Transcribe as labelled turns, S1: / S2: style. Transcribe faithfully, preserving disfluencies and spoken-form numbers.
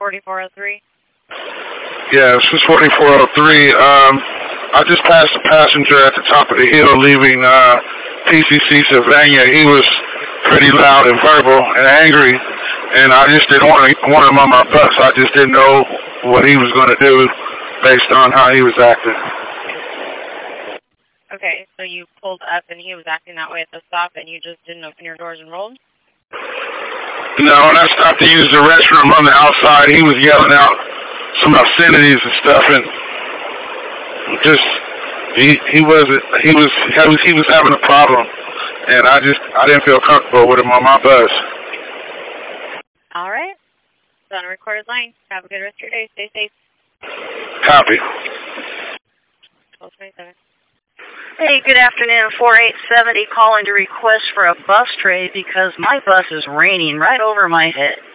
S1: forty-four oh three?
S2: Yeah, this is forty-four oh three. Um, I just passed a passenger at the top of the hill leaving uh, P C C Sylvania. He was pretty loud and verbal and angry, and I just didn't want, to, want him on my bus. I just didn't know what he was going to do based on how he was acting.
S1: Okay, so you pulled up and he was acting that way at the stop and you just didn't open your doors and rolled?
S2: No, when I stopped to use the restroom on the outside, he was yelling out some obscenities and stuff, and just he he wasn't he was he was he was having a problem, and I just I didn't feel comfortable with him on my bus.
S1: All right, it's on a recorded line. Have a good rest of your day. Stay safe.
S2: Copy.
S1: twelve twenty-seven.
S3: Hey, good afternoon. four eight seventy calling to request for a bus trade because my bus is raining right over my head.